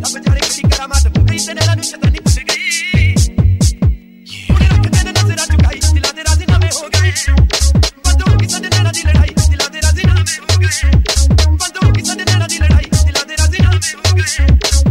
अब जाने किसी करामात हो गई तेरे नानू शैतानी भूल गई उन्हें रख देना नजरा चुकाई दिला दे राजीनामे हो गए बंदों की सद नैना दी लड़ाई दिला दे राजीनामे हो गए बंदों की सद नैना दी लड़ाई दिला दे राजीनामे हो गए